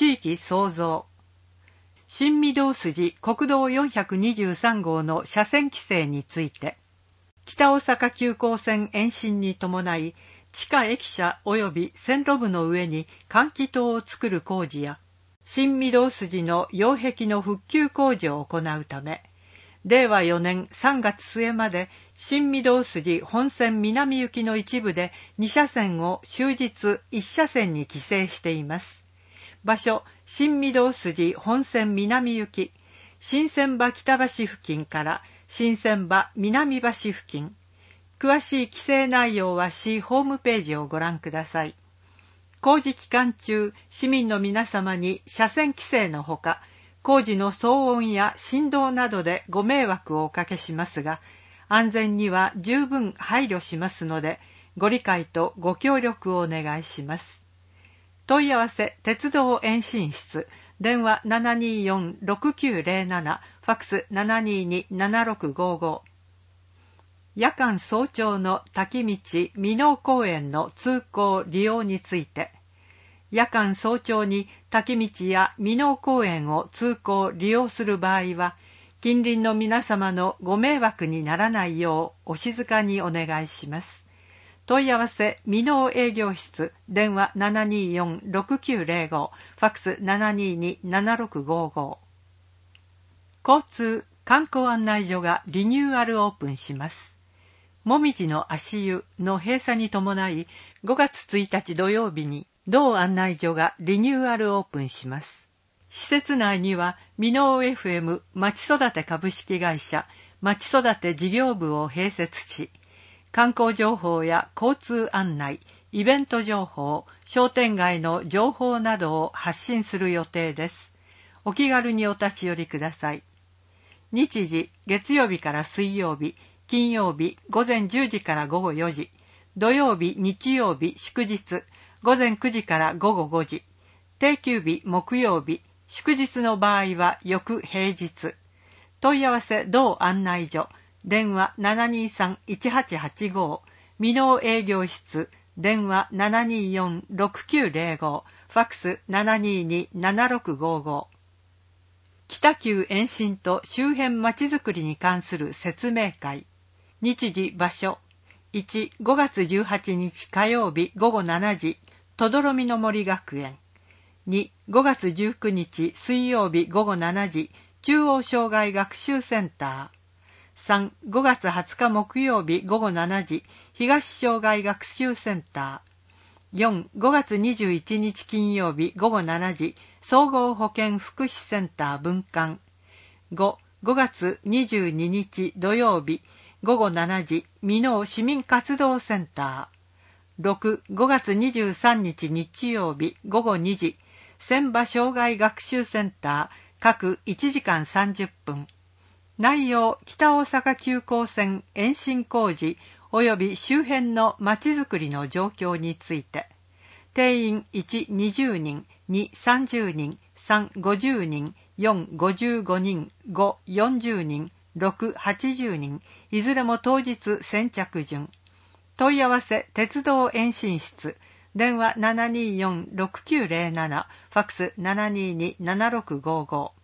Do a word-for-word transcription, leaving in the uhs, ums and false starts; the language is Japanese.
地域創造。新御堂筋国道よんひゃくにじゅうさん号の車線規制について、北大阪急行線延伸に伴い、地下駅舎及び線路部の上に換気塔を作る工事や、新御堂筋の擁壁の復旧工事を行うため、れいわよねんさんがつ末まで新御堂筋本線南行きの一部でに車線を終日いち車線に規制しています。場所、新御堂筋本線南行き、新船場北橋付近から新船場南橋付近。詳しい規制内容は市ホームページをご覧ください。工事期間中、市民の皆様に車線規制のほか、工事の騒音や振動などでご迷惑をおかけしますが、安全には十分配慮しますので、ご理解とご協力をお願いします。問い合わせ鉄道延伸室、電話 ななにーよんろくきゅうぜろなな、ファックス ななにーにーななろくごご。夜間早朝の滝道箕面公園の通行利用について、夜間早朝に滝道や箕面公園を通行利用する場合は、近隣の皆様のご迷惑にならないようお静かにお願いします。問い合わせ箕面営業室、電話 ななにーよんろくきゅうぜろご、ファックス ななにーにーななろくごご。交通観光案内所がリニューアルオープンします。もみじの足湯の閉鎖に伴い、ごがつついたち土曜日に同案内所がリニューアルオープンします。施設内には箕面 エフエム まち育て株式会社まち育て事業部を併設し、観光情報や交通案内、イベント情報、商店街の情報などを発信する予定です。お気軽にお立ち寄りください。日時、月曜日から水曜日、金曜日午前じゅうじから午後よじ、土曜日、日曜日、祝日、午前くじから午後ごじ、定休日、木曜日、祝日の場合は翌平日。問い合わせ同案内所、電話 ななにーさんいちはちはちご、箕面営業室、電話 ななにーよんろくきゅうぜろご、ファックス ななにーにーななろくごご。北急延伸と周辺まちづくりに関する説明会。日時場所。いち、ごがつじゅうはちにち火曜日午後しちじ、とどろみの森学園。に、ごがつじゅうくにち水曜日午後しちじ、中央障害学習センター。さん、ごがつはつか木曜日午後しちじ、東障害学習センター。よん、ごがつにじゅういちにち金曜日午後しちじ、総合保健福祉センター分館。ご、ごがつにじゅうににち土曜日午後しちじ、箕面市民活動センター。ろく、ごがつにじゅうさんにち日曜日午後にじ、千葉障害学習センター、各いちじかんさんじゅっぷん。内容、北大阪急行線延伸工事及び周辺のまちづくりの状況について。定員いち、にじゅうにん、に、さんじゅうにん、さん、ごじゅうにん、よん、ごじゅうごにん、ご、よんじゅうにん、ろく、はちじゅうにん、いずれも当日先着順。問い合わせ鉄道延伸室、電話 ななにーよんろくきゅうぜろなな、ファックス ななにーにーななろくごご。